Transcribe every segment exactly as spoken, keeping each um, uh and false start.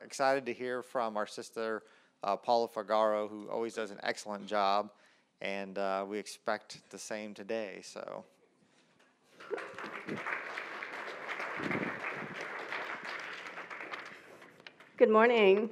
excited to hear from our sister uh, Paula Fagaro, who always does an excellent job, and uh, we expect the same today. So. Good morning.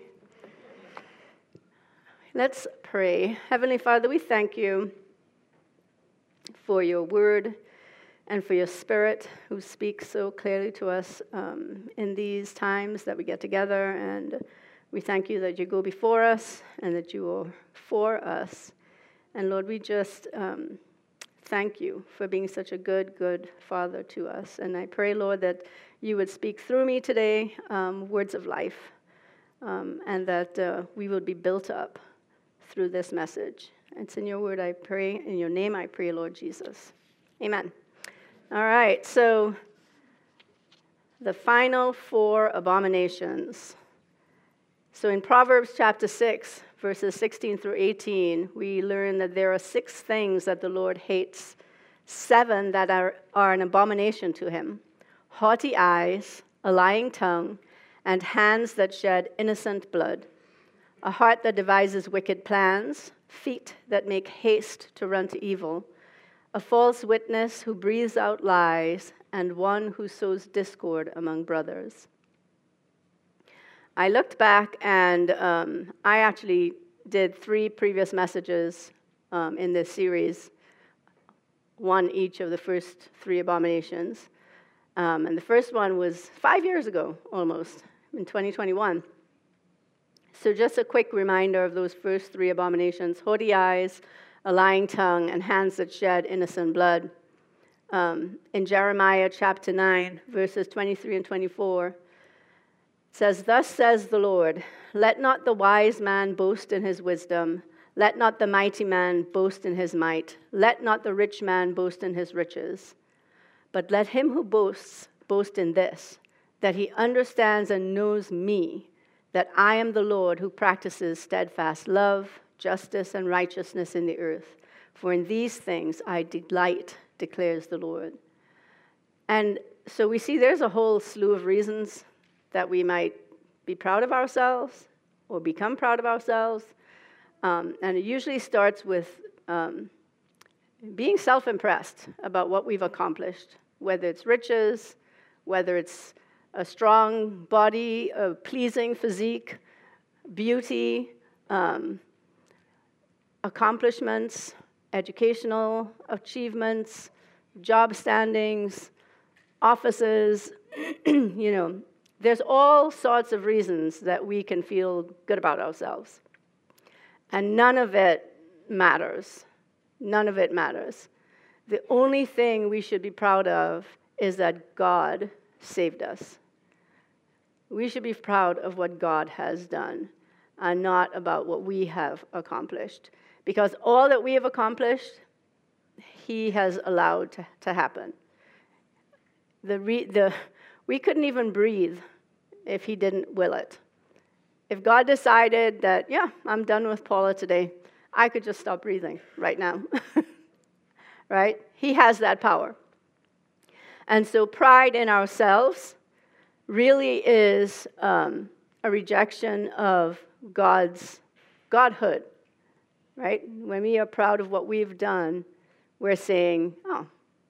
Let's pray. Heavenly Father, we thank you for your word and for your Spirit who speaks so clearly to us um, in these times that we get together. And we thank you that you go before us and that you are for us. And Lord, we just um, thank you for being such a good, good Father to us. And I pray, Lord, that you would speak through me today um, words of life, um, and that uh, we would be built up through this message. It's in your word I pray. In your name I pray, Lord Jesus. Amen. All right, so the final four abominations. So in Proverbs chapter six, verses sixteen through eighteen, we learn that there are six things that the Lord hates, seven that are, are an abomination to him: haughty eyes, a lying tongue, and hands that shed innocent blood, a heart that devises wicked plans, feet that make haste to run to evil, a false witness who breathes out lies, and one who sows discord among brothers. I looked back, and um, I actually did three previous messages um, in this series, one each of the first three abominations. Um, and the first one was five years ago, almost, in twenty twenty-one. So just a quick reminder of those first three abominations: haughty eyes, a lying tongue, and hands that shed innocent blood. Um, in Jeremiah chapter nine, verses twenty-three and twenty-four, it says, "Thus says the Lord, let not the wise man boast in his wisdom, let not the mighty man boast in his might, let not the rich man boast in his riches, but let him who boasts boast in this, that he understands and knows me, that I am the Lord who practices steadfast love, justice, and righteousness in the earth. For in these things I delight, declares the Lord." And so we see there's a whole slew of reasons that we might be proud of ourselves or become proud of ourselves. Um, and it usually starts with um, being self-impressed about what we've accomplished, whether it's riches, whether it's a strong body, a pleasing physique, beauty, um, accomplishments, educational achievements, job standings, offices. You know, there's all sorts of reasons that we can feel good about ourselves. And none of it matters. None of it matters. The only thing we should be proud of is that God saved us. We should be proud of what God has done and not about what we have accomplished. Because all that we have accomplished, he has allowed to, to happen. The, re, the we couldn't even breathe if he didn't will it. If God decided that, yeah, I'm done with Paula today, I could just stop breathing right now. Right? He has that power. And so pride in ourselves really is um, a rejection of God's Godhood. Right? When we are proud of what we've done, we're saying, oh,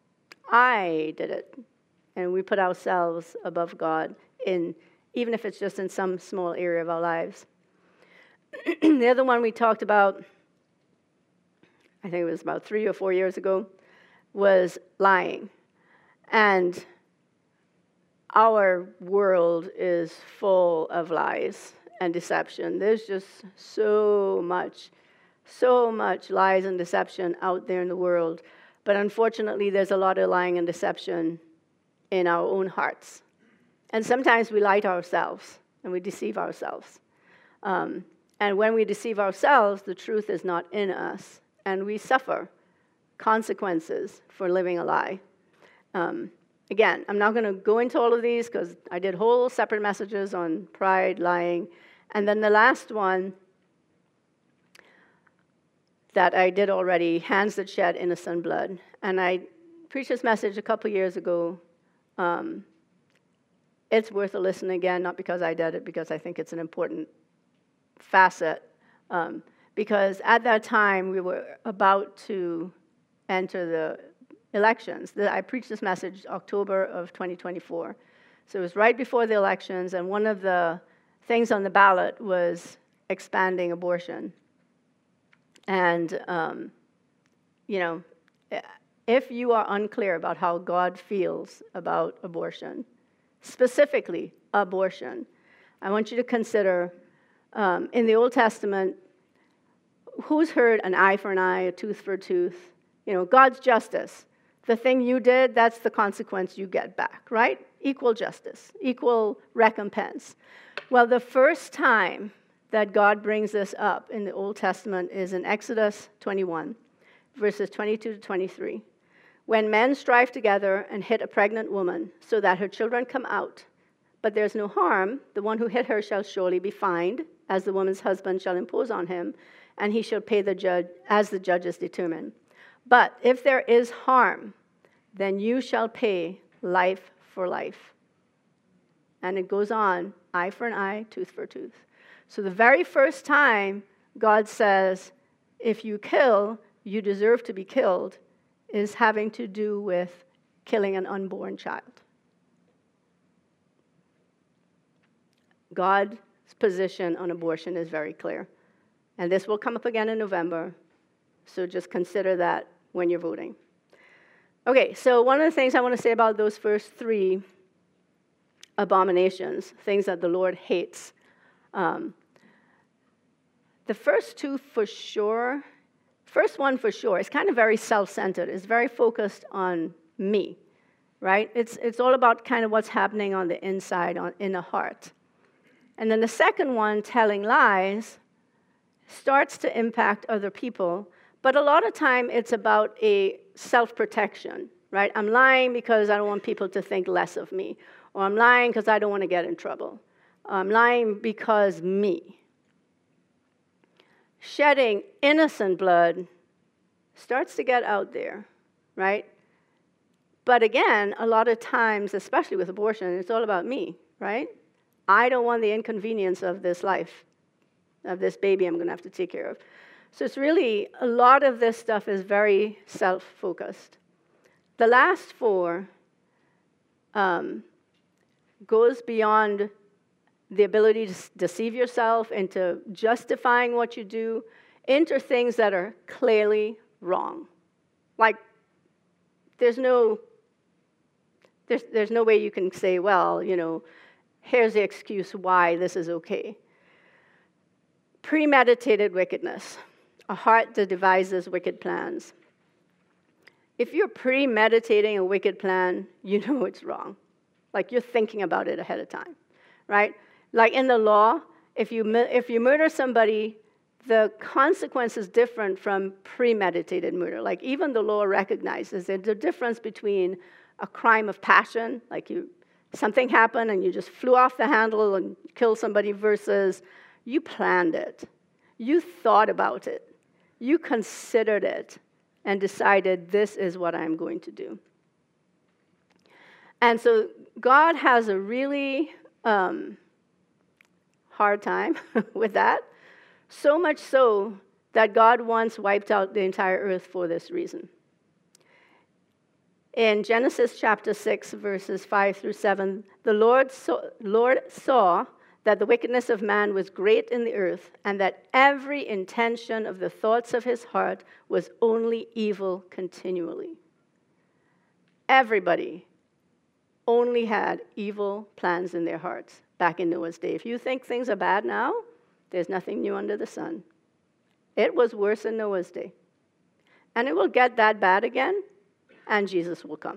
I did it. And we put ourselves above God, in, even if it's just in some small area of our lives. The other one we talked about, I think it was about three or four years ago, was lying. And our world is full of lies and deception. There's just so much, so much lies and deception out there in the world. But unfortunately, there's a lot of lying and deception in our own hearts. And sometimes we lie to ourselves and we deceive ourselves. Um, and when we deceive ourselves, the truth is not in us, and we suffer consequences for living a lie. Um, again, I'm not going to go into all of these because I did whole separate messages on pride, lying. And then the last one that I did already, hands that shed innocent blood. And I preached this message a couple years ago. Um, it's worth a listen again, not because I did it, because I think it's an important facet. Um, because at that time, we were about to enter the elections. The, I preached this message October of twenty twenty-four. So it was right before the elections, and one of the things on the ballot was expanding abortion. And, um, you know, if you are unclear about how God feels about abortion, specifically abortion, I want you to consider, um, in the Old Testament, who's heard an eye for an eye, a tooth for a tooth? You know, God's justice. The thing you did, that's the consequence you get back, right? Equal justice, equal recompense. Well, the first time that God brings this up in the Old Testament is in Exodus twenty-one, verses twenty-two to twenty-three. When men strive together and hit a pregnant woman so that her children come out, but there's no harm, the one who hit her shall surely be fined, as the woman's husband shall impose on him, and he shall pay the judge as the judges determine. But if there is harm, then you shall pay life for life. And it goes on, eye for an eye, tooth for a tooth. So the very first time God says, if you kill, you deserve to be killed, is having to do with killing an unborn child. God's position on abortion is very clear. And this will come up again in November, so just consider that when you're voting. Okay, so one of the things I want to say about those first three abominations, things that the Lord hates, um, the first two for sure, first one for sure, is kind of very self-centered. It's very focused on me, right? It's, it's all about kind of what's happening on the inside, on, in the heart. And then the second one, telling lies, starts to impact other people, but a lot of time it's about a self-protection, right? I'm lying because I don't want people to think less of me, or I'm lying because I don't want to get in trouble. I'm lying because me. Shedding innocent blood starts to get out there, right? But again, a lot of times, especially with abortion, it's all about me, right? I don't want the inconvenience of this life, of this baby I'm going to have to take care of. So it's really, a lot of this stuff is very self-focused. The last four um, goes beyond the ability to deceive yourself into justifying what you do, into things that are clearly wrong. Like, there's no, there's, there's no way you can say, well, you know, here's the excuse why this is okay. Premeditated wickedness, a heart that devises wicked plans. If you're premeditating a wicked plan, you know it's wrong. Like, you're thinking about it ahead of time, right? Like in the law, if you if you murder somebody, the consequence is different from premeditated murder. Like, even the law recognizes there's a difference between a crime of passion, like you something happened and you just flew off the handle and killed somebody, versus you planned it. You thought about it. You considered it and decided, this is what I'm going to do. And so God has a really um, hard time with that, so much so that God once wiped out the entire earth for this reason. In Genesis chapter six, verses five through seven, the Lord saw, Lord saw that the wickedness of man was great in the earth, and that every intention of the thoughts of his heart was only evil continually. Everybody only had evil plans in their hearts back in Noah's day. If you think things are bad now, there's nothing new under the sun. It was worse in Noah's day. And it will get that bad again, and Jesus will come.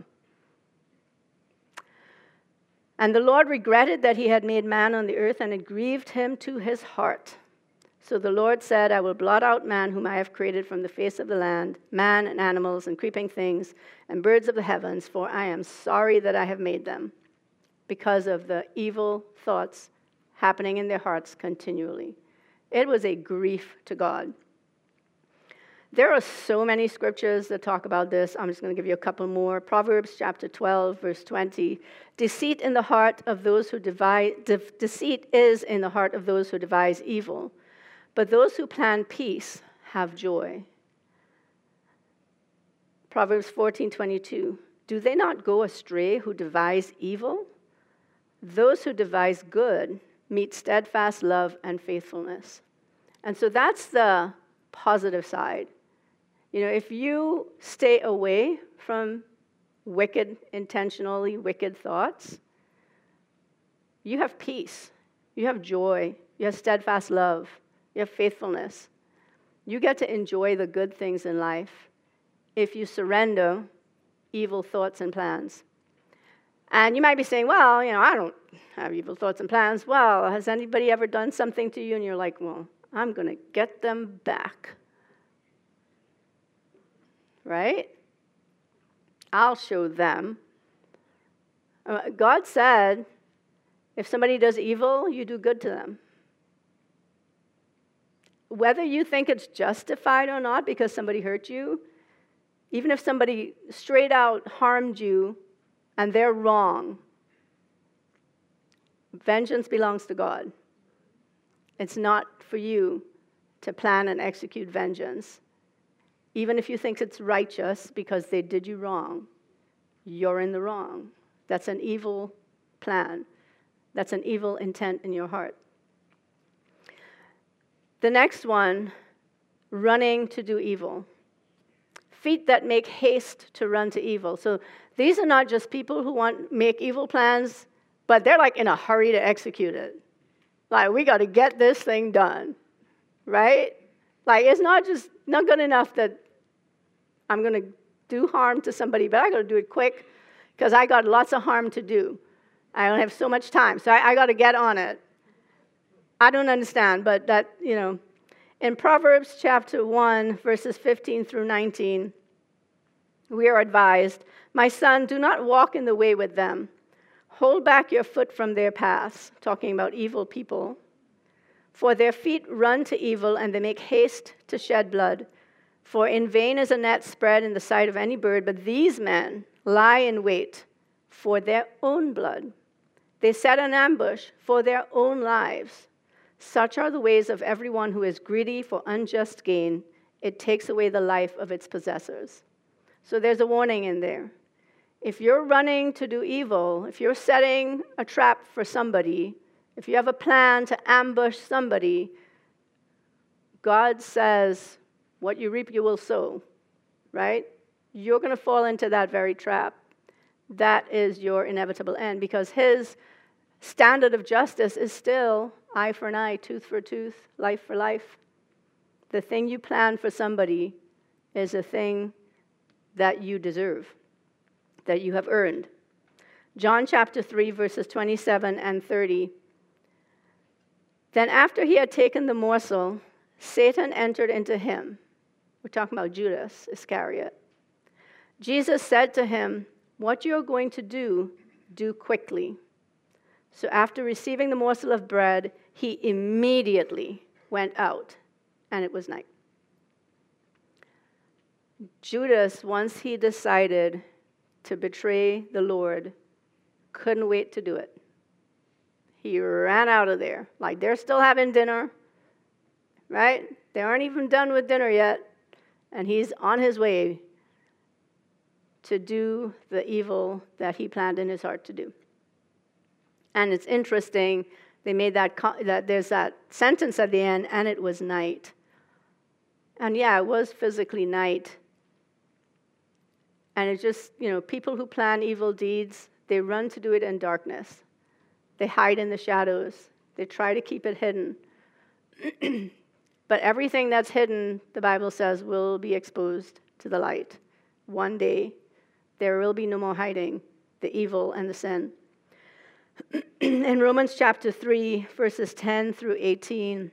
And the Lord regretted that he had made man on the earth, and it grieved him to his heart. So the Lord said, I will blot out man whom I have created from the face of the land, man and animals and creeping things and birds of the heavens, for I am sorry that I have made them, because of the evil thoughts happening in their hearts continually. It was a grief to God. There are so many scriptures that talk about this. I'm just going to give you a couple more. Proverbs chapter twelve, verse twenty. Deceit in the heart of those who devise, de- deceit is in the heart of those who devise evil, but those who plan peace have joy. Proverbs fourteen twenty-two. Do they not go astray who devise evil? Those who devise good meet steadfast love and faithfulness. And so that's the positive side. You know, if you stay away from wicked, intentionally wicked thoughts, you have peace, you have joy, you have steadfast love, you have faithfulness. You get to enjoy the good things in life if you surrender evil thoughts and plans. And you might be saying, well, you know, I don't have evil thoughts and plans. Well, has anybody ever done something to you? And you're like, well, I'm going to get them back. Right? I'll show them. Uh, God said, if somebody does evil, you do good to them. Whether you think it's justified or not because somebody hurt you, even if somebody straight out harmed you and they're wrong, vengeance belongs to God. It's not for you to plan and execute vengeance. Even if you think it's righteous because they did you wrong, you're in the wrong. That's an evil plan. That's an evil intent in your heart. The next one, running to do evil. Feet that make haste to run to evil. So these are not just people who want make evil plans, but they're like in a hurry to execute it. Like, we got to get this thing done, right? Like, it's not just not good enough that I'm going to do harm to somebody, but I got to do it quick because I got lots of harm to do. I don't have so much time, so I, I got to get on it. I don't understand, but that, you know, in Proverbs chapter one, verses fifteen through nineteen, we are advised, my son, do not walk in the way with them. Hold back your foot from their paths, talking about evil people. For their feet run to evil, and they make haste to shed blood. For in vain is a net spread in the sight of any bird, but these men lie in wait for their own blood. They set an ambush for their own lives. Such are the ways of everyone who is greedy for unjust gain. It takes away the life of its possessors. So there's a warning in there. If you're running to do evil, if you're setting a trap for somebody, if you have a plan to ambush somebody, God says, what you reap, you will sow, right? You're going to fall into that very trap. That is your inevitable end, because his standard of justice is still eye for an eye, tooth for a tooth, life for life. The thing you plan for somebody is a thing that you deserve, that you have earned. John chapter three, verses twenty-seven and thirty. Then after he had taken the morsel, Satan entered into him. We're talking about Judas Iscariot. Jesus said to him, what you're going to do, do quickly. So after receiving the morsel of bread, he immediately went out, and it was night. Judas, once he decided to betray the Lord, couldn't wait to do it. He ran out of there. Like, they're still having dinner, right? They aren't even done with dinner yet, and he's on his way to do the evil that he planned in his heart to do. And it's interesting, they made that, that there's that sentence at the end, and it was night. And yeah, it was physically night. And it's just, you know, people who plan evil deeds, they run to do it in darkness. They hide in the shadows. They try to keep it hidden. But everything that's hidden, the Bible says, will be exposed to the light. One day, there will be no more hiding the evil and the sin. In Romans chapter three, verses ten through eighteen,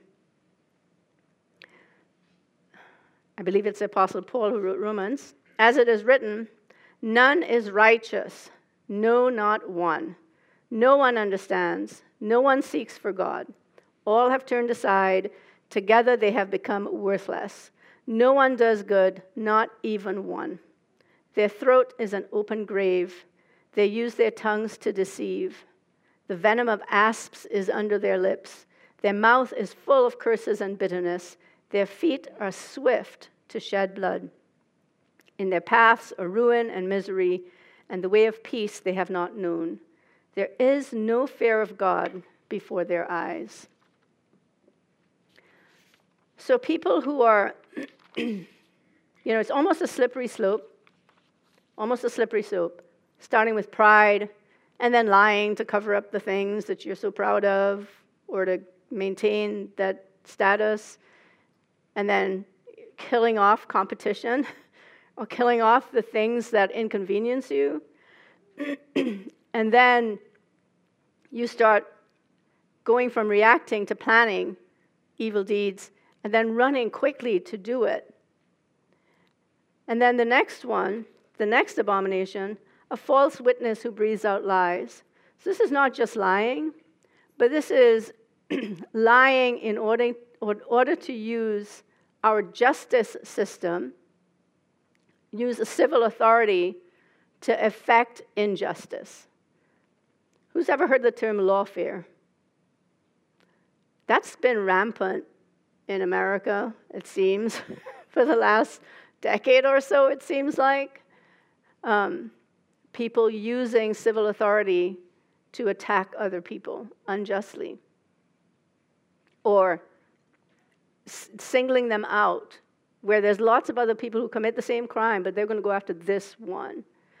I believe it's the Apostle Paul who wrote Romans. As it is written, none is righteous, no, not one. No one understands, no one seeks for God. All have turned aside, together they have become worthless. No one does good, not even one. Their throat is an open grave. They use their tongues to deceive. The venom of asps is under their lips. Their mouth is full of curses and bitterness. Their feet are swift to shed blood. In their paths are ruin and misery, and the way of peace they have not known. There is no fear of God before their eyes. So people who are, you know, it's almost a slippery slope, almost a slippery slope, starting with pride and then lying to cover up the things that you're so proud of or to maintain that status, and then killing off competition or killing off the things that inconvenience you. And then you start going from reacting to planning evil deeds and then running quickly to do it. And then the next one, the next abomination, a false witness who breathes out lies. So this is not just lying, but this is lying in order, in order to use our justice system, use a civil authority to effect injustice. Who's ever heard the term lawfare? That's been rampant in America, it seems, for the last decade or so, it seems like. Um, people using civil authority to attack other people unjustly, or s- singling them out, where there's lots of other people who commit the same crime, but they're going to go after this one.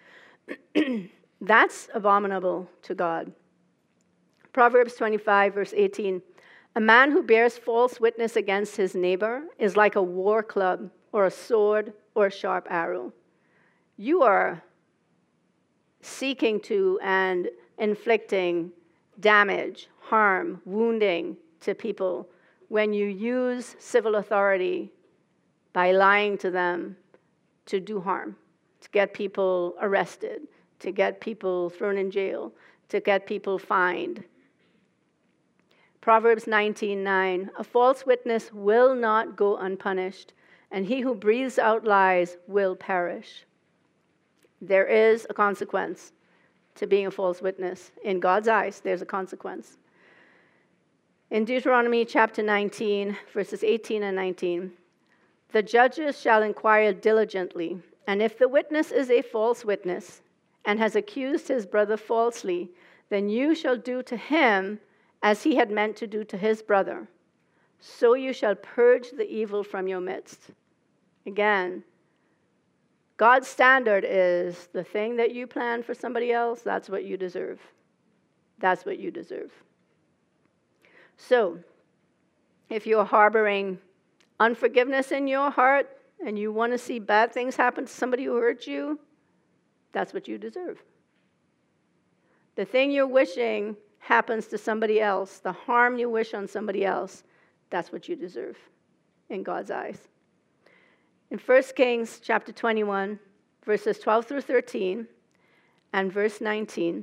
That's abominable to God. Proverbs twenty-five, verse eighteen, a man who bears false witness against his neighbor is like a war club or a sword or a sharp arrow. You are seeking to and inflicting damage, harm, wounding to people when you use civil authority by lying to them to do harm, to get people arrested, to get people thrown in jail, to get people fined. Proverbs nineteen nine, a false witness will not go unpunished, and he who breathes out lies will perish. There is a consequence to being a false witness. In God's eyes, there's a consequence. In Deuteronomy chapter nineteen, verses eighteen and nineteen, the judges shall inquire diligently, and if the witness is a false witness and has accused his brother falsely, then you shall do to him as he had meant to do to his brother. So you shall purge the evil from your midst. Again, God's standard is the thing that you plan for somebody else, that's what you deserve. That's what you deserve. So, if you're harboring unforgiveness in your heart and you want to see bad things happen to somebody who hurt you, that's what you deserve. The thing you're wishing happens to somebody else, the harm you wish on somebody else, that's what you deserve in God's eyes. In First Kings chapter twenty-one, verses twelve through thirteen, and verse nineteen,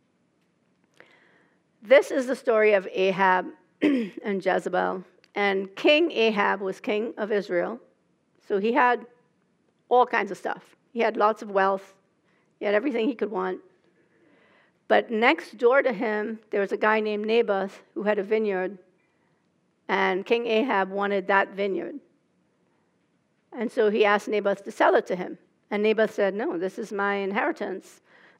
this is the story of Ahab and Jezebel. And King Ahab was king of Israel, so he had all kinds of stuff. He had lots of wealth. He had everything he could want. But next door to him, there was a guy named Naboth who had a vineyard, and King Ahab wanted that vineyard. And so he asked Naboth to sell it to him. And Naboth said, no, this is my inheritance.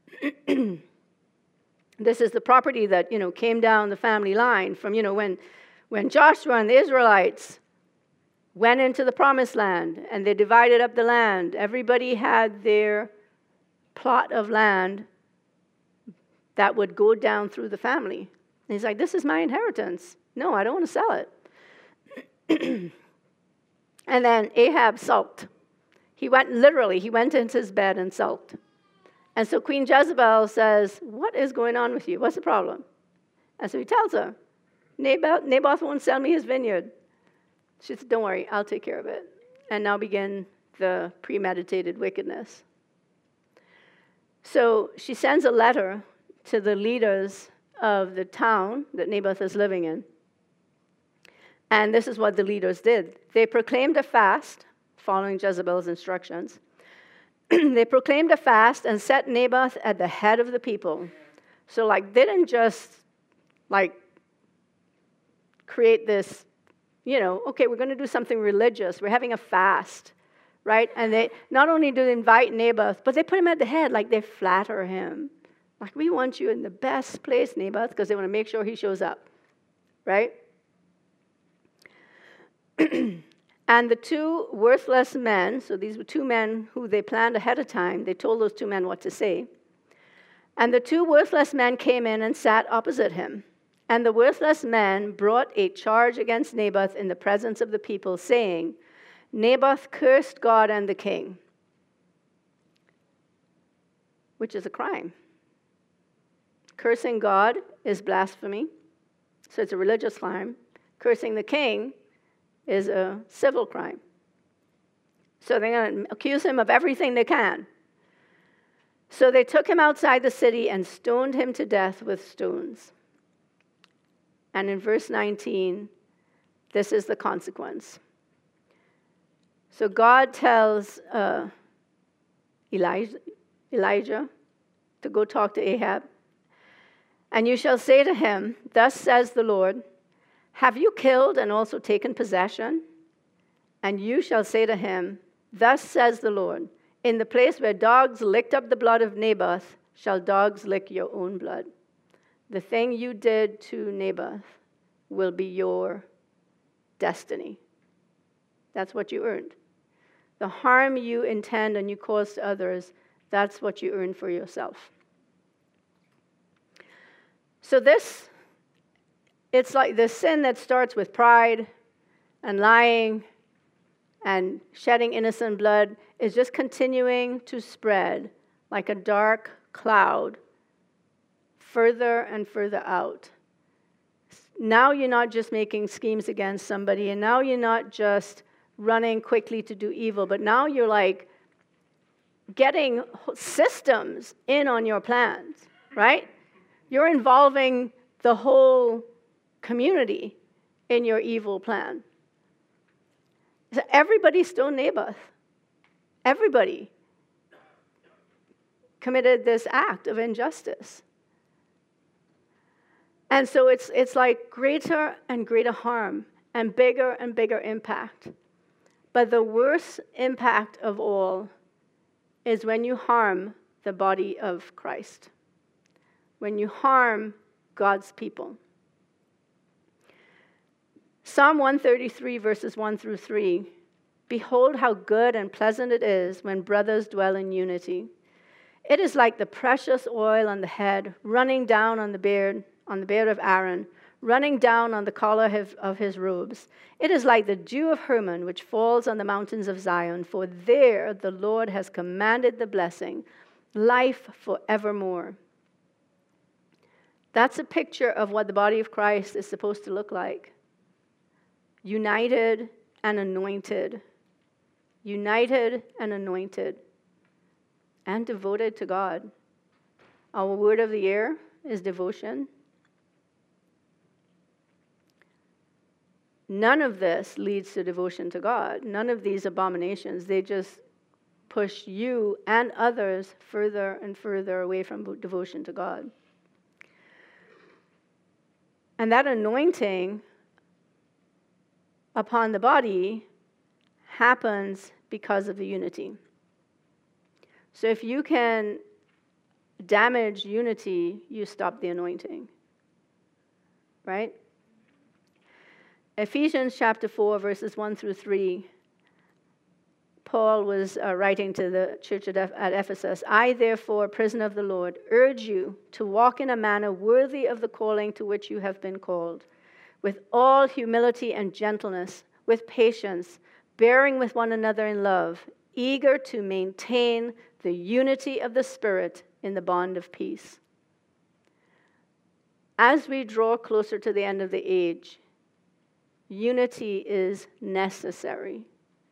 This is the property that, you know, came down the family line from, you know, when, when Joshua and the Israelites went into the promised land and they divided up the land. Everybody had their plot of land that would go down through the family. And he's like, this is my inheritance. No, I don't want to sell it. And then Ahab sulked. He went, literally, he went into his bed and sulked. And so Queen Jezebel says, what is going on with you? What's the problem? And so he tells her, Naboth, Naboth won't sell me his vineyard. She said, don't worry, I'll take care of it. And now begin the premeditated wickedness. So she sends a letter to the leaders of the town that Naboth is living in. And this is what the leaders did. They proclaimed a fast following Jezebel's instructions. They proclaimed a fast and set Naboth at the head of the people. So, like, they didn't just, like, create this, you know, okay, we're going to do something religious. We're having a fast, right? And they not only do they invite Naboth, but they put him at the head, like they flatter him. Like, we want you in the best place, Naboth, because they want to make sure he shows up, right? And the two worthless men, so these were two men who they planned ahead of time. They told those two men what to say. And the two worthless men came in and sat opposite him. And the worthless men brought a charge against Naboth in the presence of the people, saying, Naboth cursed God and the king, which is a crime. Cursing God is blasphemy, so it's a religious crime. Cursing the king is a civil crime. So they're going to accuse him of everything they can. So they took him outside the city and stoned him to death with stones. And in verse nineteen, this is the consequence. So God tells uh, Elijah, Elijah to go talk to Ahab. And you shall say to him, thus says the Lord, have you killed and also taken possession? And you shall say to him, thus says the Lord, in the place where dogs licked up the blood of Naboth, shall dogs lick your own blood. The thing you did to Naboth will be your destiny. That's what you earned. The harm you intend and you cause to others, that's what you earn for yourself. So this, it's like the sin that starts with pride and lying and shedding innocent blood is just continuing to spread like a dark cloud further and further out. Now you're not just making schemes against somebody, and now you're not just running quickly to do evil, but now you're like getting systems in on your plans, right? You're involving the whole community in your evil plan. So everybody stoned Naboth. Everybody committed this act of injustice. And so it's it's like greater and greater harm and bigger and bigger impact. But the worst impact of all is when you harm the body of Christ, when you harm God's people. Psalm one thirty-three, verses one through three. Behold how good and pleasant it is when brothers dwell in unity. It is like the precious oil on the head, running down on the beard, on the beard of Aaron, running down on the collar of his robes. It is like the dew of Hermon, which falls on the mountains of Zion, for there the Lord has commanded the blessing, life forevermore. That's a picture of what the body of Christ is supposed to look like. United and anointed. United and anointed. And devoted to God. Our word of the year is devotion. None of this leads to devotion to God. None of these abominations, they just push you and others further and further away from devotion to God. And that anointing upon the body happens because of the unity. So if you can damage unity, you stop the anointing. Right? Ephesians chapter four, verses one through three. Paul was uh, writing to the church at, at Ephesus. I, therefore, prisoner of the Lord, urge you to walk in a manner worthy of the calling to which you have been called, with all humility and gentleness, with patience, bearing with one another in love, eager to maintain the unity of the Spirit in the bond of peace. As we draw closer to the end of the age, unity is necessary.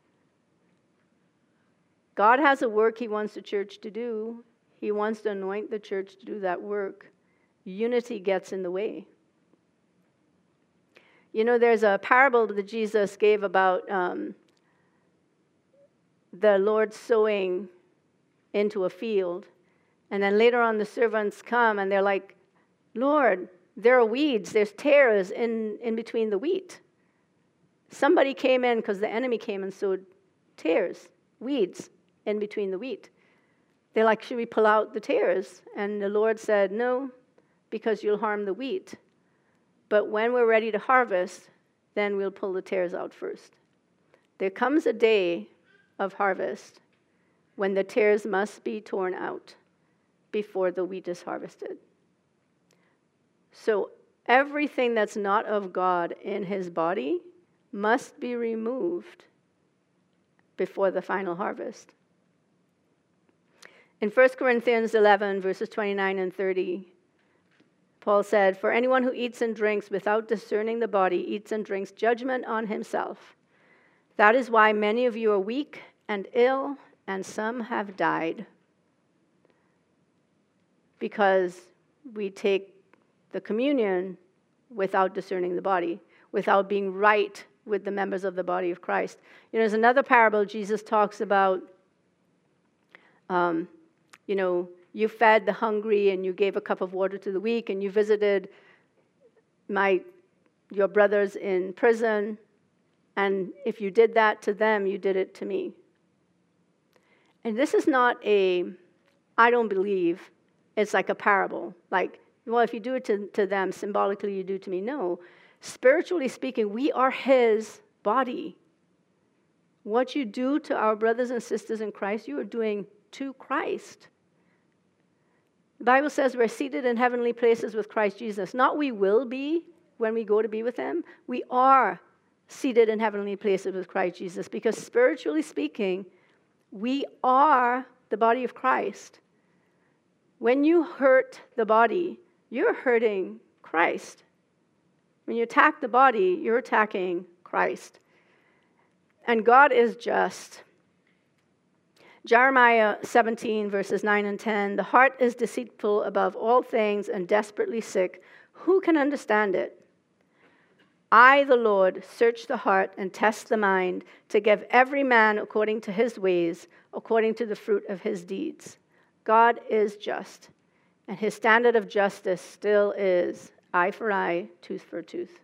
God has a work he wants the church to do. He wants to anoint the church to do that work. Unity gets in the way. You know, there's a parable that Jesus gave about um, the Lord sowing into a field. And then later on, the servants come and they're like, Lord, there are weeds, there's tares in, in between the wheat. Somebody came in because the enemy came and sowed tares, weeds in between the wheat. They're like, should we pull out the tares? And the Lord said, no, because you'll harm the wheat. But when we're ready to harvest, then we'll pull the tares out first. There comes a day of harvest when the tares must be torn out before the wheat is harvested. So everything that's not of God in his body must be removed before the final harvest. In First Corinthians eleven, verses twenty-nine and thirty, Paul said, for anyone who eats and drinks without discerning the body eats and drinks judgment on himself. That is why many of you are weak and ill, and some have died. Because we take the communion without discerning the body, without being right with the members of the body of Christ. You know, there's another parable Jesus talks about, um, you know, you fed the hungry and you gave a cup of water to the weak, and you visited my your brothers in prison, and if you did that to them, you did it to me. And this is not a, I don't believe, it's like a parable. Like, well, if you do it to, to them, symbolically you do to me. No. Spiritually speaking, we are his body. What you do to our brothers and sisters in Christ, you are doing to Christ. The Bible says we're seated in heavenly places with Christ Jesus. Not we will be when we go to be with him. We are seated in heavenly places with Christ Jesus, because spiritually speaking, we are the body of Christ. When you hurt the body, you're hurting Christ. When you attack the body, you're attacking Christ. And God is just. Jeremiah seventeen, verses nine and ten, the heart is deceitful above all things and desperately sick. Who can understand it? I, the Lord, search the heart and test the mind to give every man according to his ways, according to the fruit of his deeds. God is just, and his standard of justice still is eye for eye, tooth for tooth,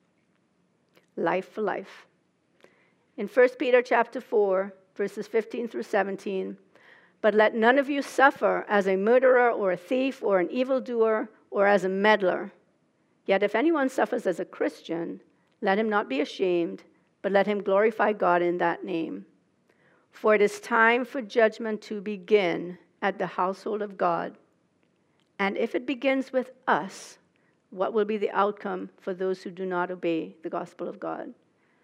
life for life. In First Peter chapter four, verses fifteen through seventeen, but let none of you suffer as a murderer or a thief or an evildoer or as a meddler. Yet if anyone suffers as a Christian, let him not be ashamed, but let him glorify God in that name. For it is time for judgment to begin at the household of God. And if it begins with us, what will be the outcome for those who do not obey the gospel of God?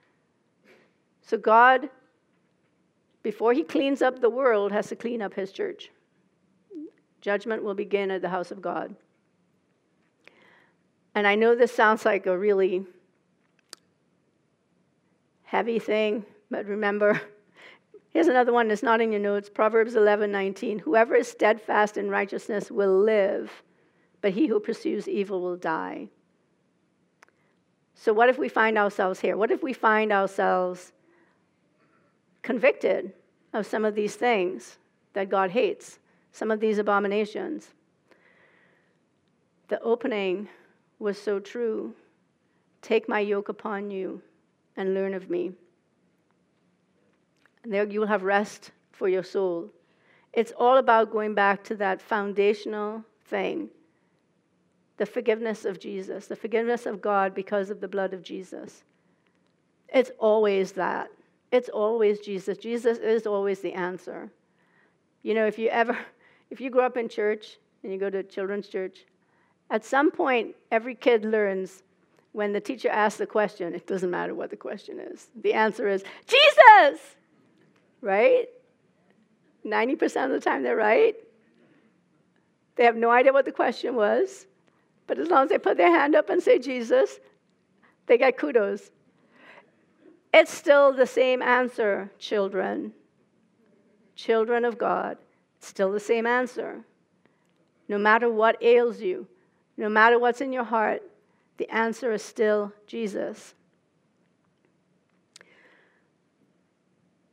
So God, before he cleans up the world, has to clean up his church. Judgment will begin at the house of God. And I know this sounds like a really heavy thing, but remember, here's another one that's not in your notes, Proverbs eleven nineteen. Whoever is steadfast in righteousness will live, but he who pursues evil will die. So what if we find ourselves here? What if we find ourselves convicted of some of these things that God hates, some of these abominations? The opening was so true. Take my yoke upon you and learn of me. And there you will have rest for your soul. It's all about going back to that foundational thing, the forgiveness of Jesus, the forgiveness of God because of the blood of Jesus. It's always that. It's always Jesus. Jesus is always the answer. You know, if you ever, if you grew up in church and you go to children's church, at some point, every kid learns when the teacher asks the question, it doesn't matter what the question is. The answer is, Jesus! Right? ninety percent of the time they're right. They have no idea what the question was. But as long as they put their hand up and say Jesus, they get kudos. It's still the same answer, children. Children of God. It's still the same answer. No matter what ails you, no matter what's in your heart, the answer is still Jesus.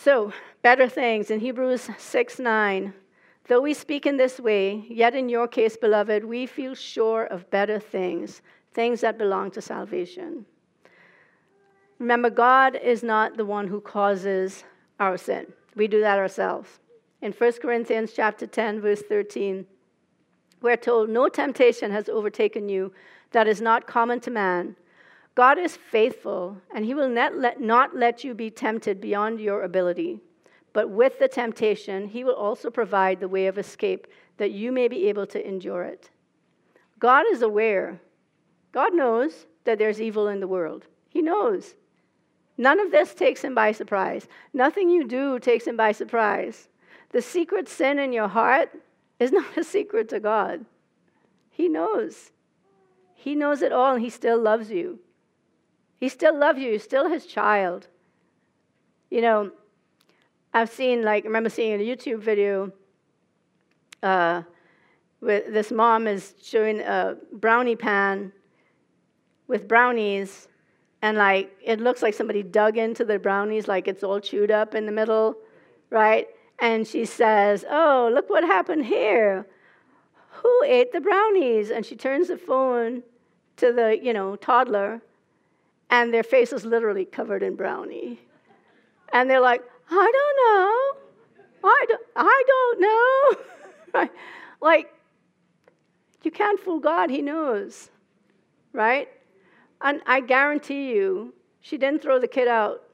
So, better things in Hebrews six nine. Though we speak in this way, yet in your case, beloved, we feel sure of better things, things that belong to salvation. Remember, God is not the one who causes our sin. We do that ourselves. In First Corinthians chapter ten, verse thirteen, we're told, no temptation has overtaken you that is not common to man. God is faithful, and he will not let, not let you be tempted beyond your ability. But with the temptation, he will also provide the way of escape that you may be able to endure it. God is aware. God knows that there's evil in the world. He knows. None of this takes him by surprise. Nothing you do takes him by surprise. The secret sin in your heart is not a secret to God. He knows. He knows it all, and he still loves you. He still loves you. You're still his child. You know, I've seen, like, I remember seeing a YouTube video uh, where this mom is showing a brownie pan with brownies, and, like, it looks like somebody dug into the brownies, like it's all chewed up in the middle, right? And she says, oh, look what happened here. Who ate the brownies? And she turns the phone to the, you know, toddler, and their face is literally covered in brownie. And they're like, I don't know. I don't, I don't know. Right? Like, you can't fool God. He knows. Right? And I guarantee you, she didn't throw the kid out.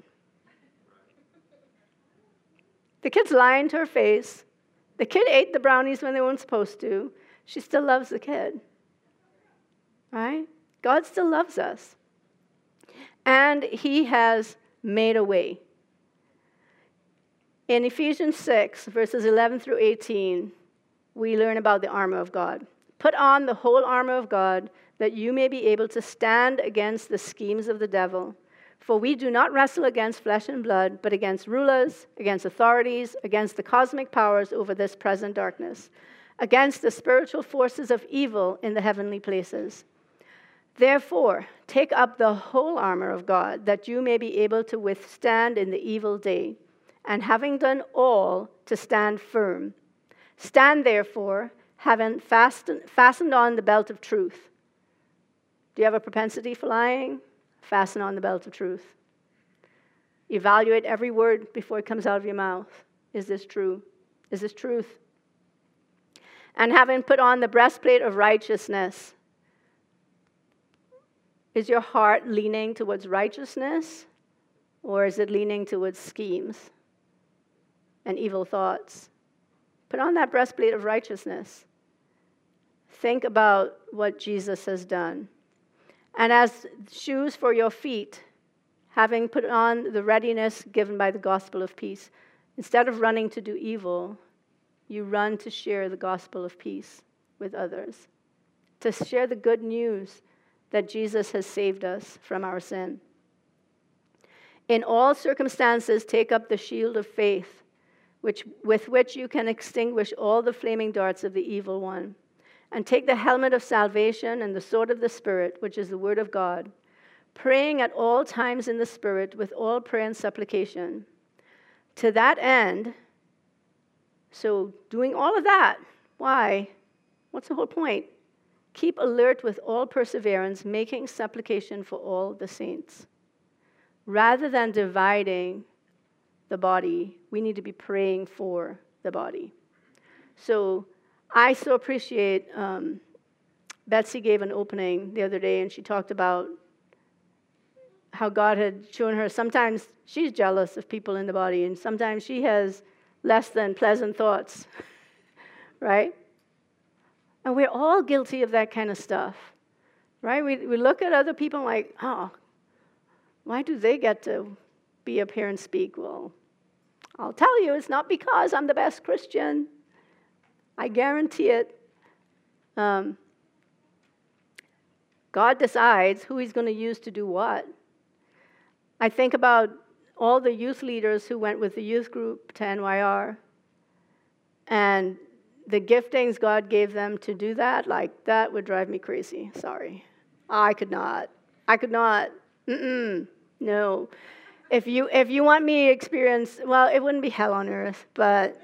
The kid's lying to her face. The kid ate the brownies when they weren't supposed to. She still loves the kid. Right? God still loves us. And he has made a way. In Ephesians six, verses eleven through eighteen, we learn about the armor of God. Put on the whole armor of God, that you may be able to stand against the schemes of the devil. For we do not wrestle against flesh and blood, but against rulers, against authorities, against the cosmic powers over this present darkness, against the spiritual forces of evil in the heavenly places. Therefore, take up the whole armor of God, that you may be able to withstand in the evil day, and having done all, to stand firm. Stand therefore, having fastened, fastened on the belt of truth. Do you have a propensity for lying? Fasten on the belt of truth. Evaluate every word before it comes out of your mouth. Is this true? Is this truth? And having put on the breastplate of righteousness. Is your heart leaning towards righteousness, or is it leaning towards schemes and evil thoughts? Put on that breastplate of righteousness. Think about what Jesus has done. And as shoes for your feet, having put on the readiness given by the gospel of peace, instead of running to do evil, you run to share the gospel of peace with others, to share the good news that Jesus has saved us from our sin. In all circumstances, take up the shield of faith, which, with which you can extinguish all the flaming darts of the evil one. And take the helmet of salvation and the sword of the Spirit, which is the word of God, praying at all times in the Spirit with all prayer and supplication. To that end, so doing all of that, why? What's the whole point? Keep alert with all perseverance, making supplication for all the saints. Rather than dividing the body, we need to be praying for the body. So I so appreciate, um, Betsy gave an opening the other day, and she talked about how God had shown her sometimes she's jealous of people in the body, and sometimes she has less than pleasant thoughts, right? And we're all guilty of that kind of stuff, right? We we look at other people like, oh, why do they get to be up here and speak? Well, I'll tell you, it's not because I'm the best Christian. I guarantee it. Um, God decides who he's going to use to do what. I think about all the youth leaders who went with the youth group to N Y R, and the giftings God gave them to do that, like, that would drive me crazy. Sorry. I could not. I could not. Mm-mm. No. If you if you want me to experience, well, it wouldn't be hell on earth, but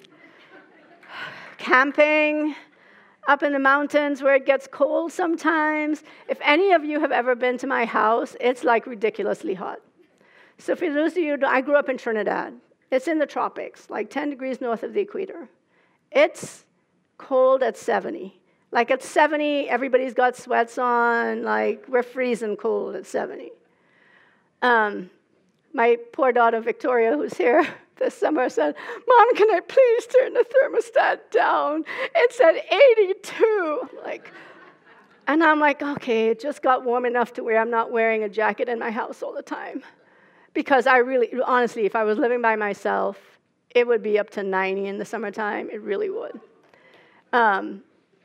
camping up in the mountains where it gets cold sometimes. If any of you have ever been to my house, it's like ridiculously hot. So for those of you, I grew up in Trinidad. It's in the tropics, like ten degrees north of the equator. It's cold at seventy. Like at seventy, everybody's got sweats on. Like we're freezing cold at seventy. Um, my poor daughter Victoria, who's here this summer, said, "Mom, can I please turn the thermostat down? It's at eighty-two." Like, and I'm like, okay, it just got warm enough to where I'm not wearing a jacket in my house all the time. Because I really, honestly, if I was living by myself, it would be up to ninety in the summertime. It really would. Um,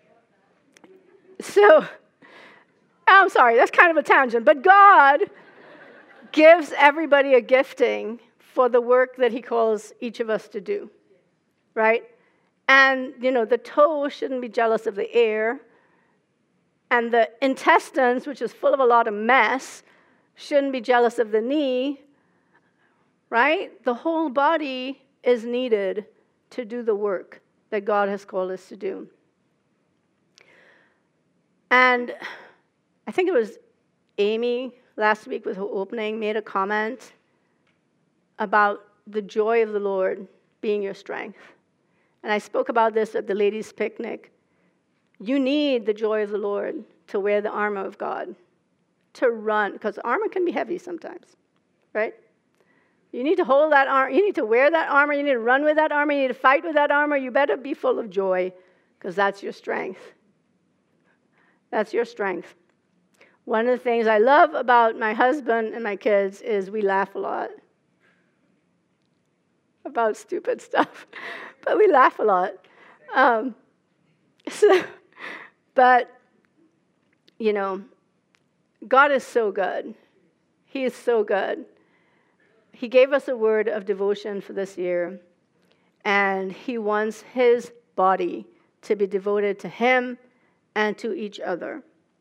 so, I'm sorry, that's kind of a tangent. But God gives everybody a gifting for the work that he calls each of us to do, right? And, you know, the toe shouldn't be jealous of the ear. And the intestines, which is full of a lot of mess, shouldn't be jealous of the knee, right? The whole body is needed to do the work that God has called us to do. And I think it was Amy last week with her opening made a comment about the joy of the Lord being your strength. And I spoke about this at the ladies' picnic. You need the joy of the Lord to wear the armor of God, to run, because armor can be heavy sometimes, right? You need to hold that armor. You need to wear that armor. You need to run with that armor. You need to fight with that armor. You better be full of joy, because that's your strength. That's your strength. One of the things I love about my husband and my kids is we laugh a lot about stupid stuff, but we laugh a lot. Um, so, but, you know, God is so good. He is so good. He gave us a word of devotion for this year, and he wants his body to be devoted to him and to each other.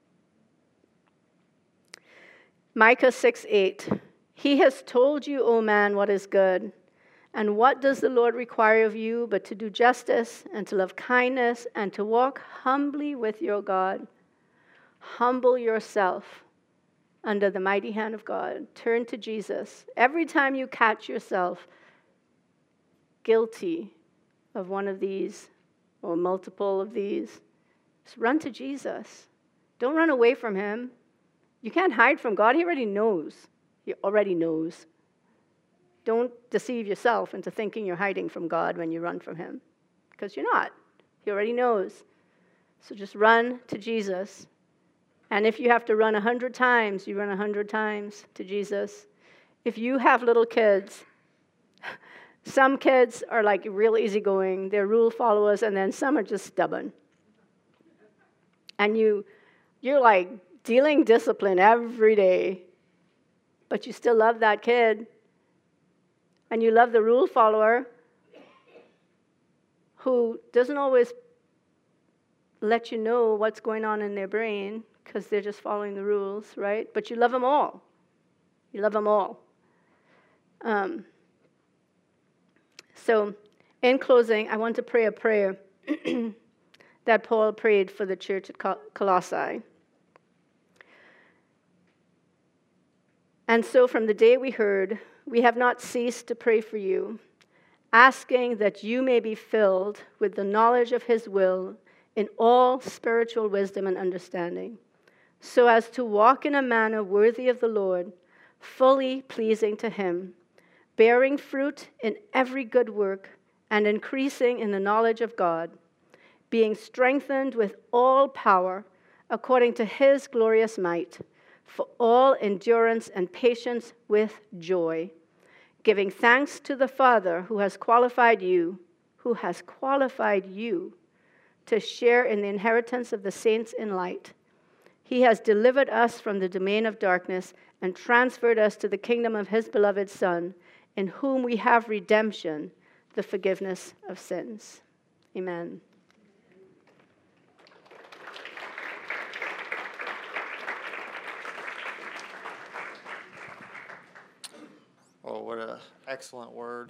Micah six eight, he has told you, O man, what is good. And what does the Lord require of you but to do justice and to love kindness and to walk humbly with your God? Humble yourself under the mighty hand of God. Turn to Jesus. Every time you catch yourself guilty of one of these or multiple of these, just run to Jesus. Don't run away from him. You can't hide from God. He already knows. He already knows. Don't deceive yourself into thinking you're hiding from God when you run from him, because you're not. He already knows. So just run to Jesus. And if you have to run a hundred times, you run a hundred times to Jesus. If you have little kids, some kids are like real easygoing. They're rule followers, and then some are just stubborn. And you, you're like dealing discipline every day, but you still love that kid. And you love the rule follower who doesn't always let you know what's going on in their brain because they're just following the rules, right? But you love them all. You love them all. Um, so, in closing, I want to pray a prayer that Paul prayed for the church at Col- Colossae. And so, from the day we heard, we have not ceased to pray for you, asking that you may be filled with the knowledge of his will in all spiritual wisdom and understanding, so as to walk in a manner worthy of the Lord, fully pleasing to him, bearing fruit in every good work and increasing in the knowledge of God, being strengthened with all power according to his glorious might, for all endurance and patience with joy, giving thanks to the Father who has qualified you, who has qualified you to share in the inheritance of the saints in light. He has delivered us from the domain of darkness and transferred us to the kingdom of his beloved Son, in whom we have redemption, the forgiveness of sins. Amen. Oh, what an excellent word.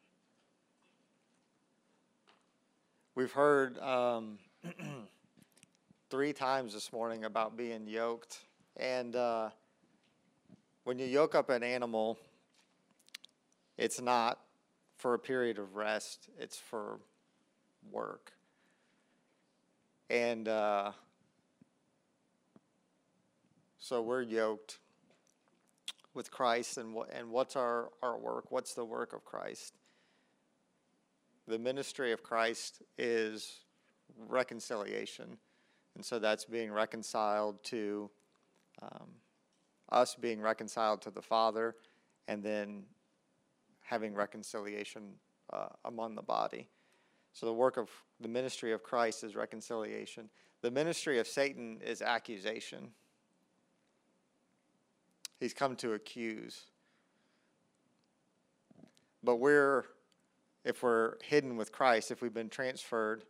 We've heard um, three times this morning about being yoked. And uh, when you yoke up an animal, it's not for a period of rest, it's for work. And uh, so we're yoked with Christ, and what and what's our, our work? What's the work of Christ? The ministry of Christ is reconciliation. And so that's being reconciled to um, us being reconciled to the Father, and then having reconciliation uh, among the body. So the work of the ministry of Christ is reconciliation. The ministry of Satan is accusation. He's come to accuse. But we're, if we're hidden with Christ, if we've been transferred,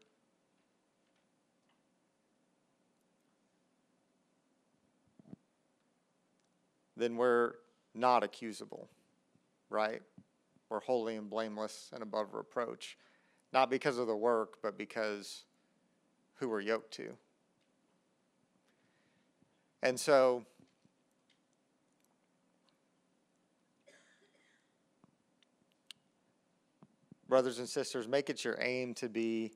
then we're not accusable, right? We're holy and blameless and above reproach. Not because of the work, but because who we're yoked to. And so, brothers and sisters, make it your aim to be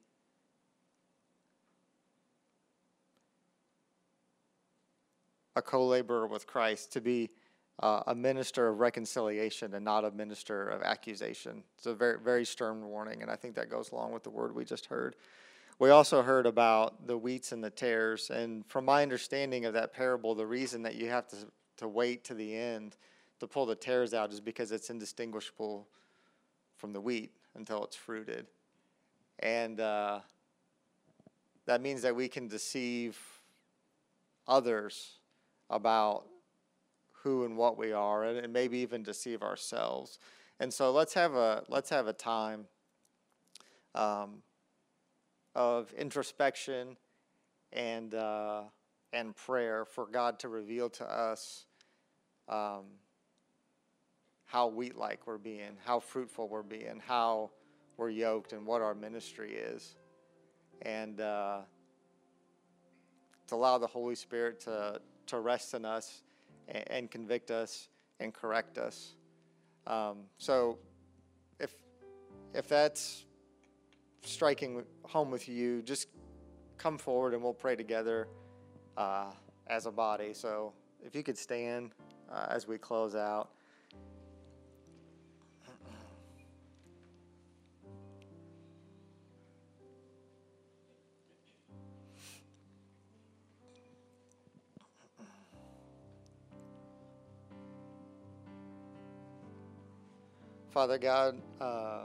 a co-laborer with Christ, to be uh, a minister of reconciliation and not a minister of accusation. It's a very, very stern warning, and I think that goes along with the word we just heard. We also heard about the wheats and the tares, and from my understanding of that parable, the reason that you have to, to wait to the end to pull the tares out is because it's indistinguishable from the wheat until it's fruited. And uh, that means that we can deceive others about who and what we are, and, and maybe even deceive ourselves. And so let's have a let's have a time um, of introspection and uh, and prayer for God to reveal to us um, how wheat-like we're being, how fruitful we're being, how we're yoked, and what our ministry is, and uh, to allow the Holy Spirit to to rest in us and, and convict us and correct us. Um, so, if if that's striking home with you, just come forward and we'll pray together uh, as a body. So, if you could stand uh, as we close out. Father God, uh,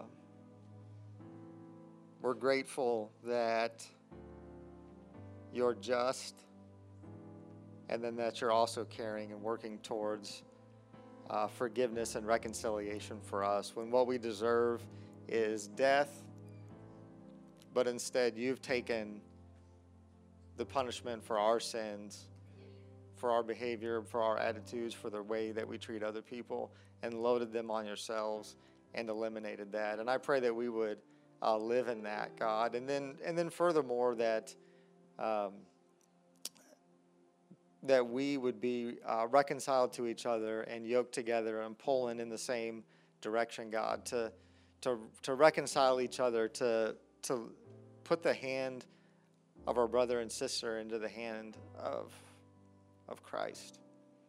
we're grateful that you're just, and then that you're also caring and working towards uh, forgiveness and reconciliation for us, when what we deserve is death, but instead you've taken the punishment for our sins, for our behavior, for our attitudes, for the way that we treat other people, and loaded them on yourselves and eliminated that. And I pray that we would uh, live in that, God. And then and then furthermore, that um, that we would be uh, reconciled to each other and yoked together and pulling in the same direction, God, to to to reconcile each other, to to put the hand of our brother and sister into the hand of of Christ.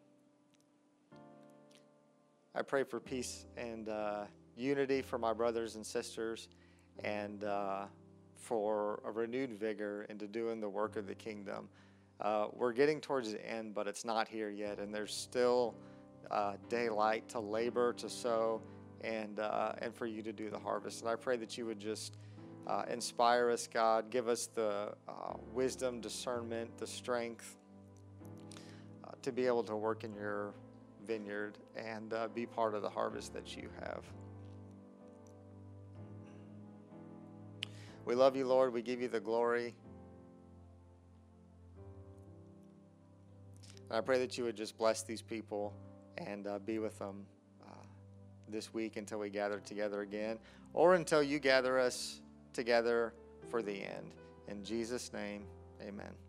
I pray for peace and uh, unity for my brothers and sisters, and uh, for a renewed vigor into doing the work of the kingdom. Uh, we're getting towards the end, but it's not here yet, and there's still uh, daylight to labor, to sow, and uh, and for you to do the harvest. And I pray that you would just uh, inspire us, God, give us the uh, wisdom, discernment, the strength uh, to be able to work in your vineyard and uh, be part of the harvest that you have. We love you, Lord. We give you the glory. And I pray that you would just bless these people and uh, be with them uh, this week until we gather together again, or until you gather us together for the end. In Jesus' name, amen.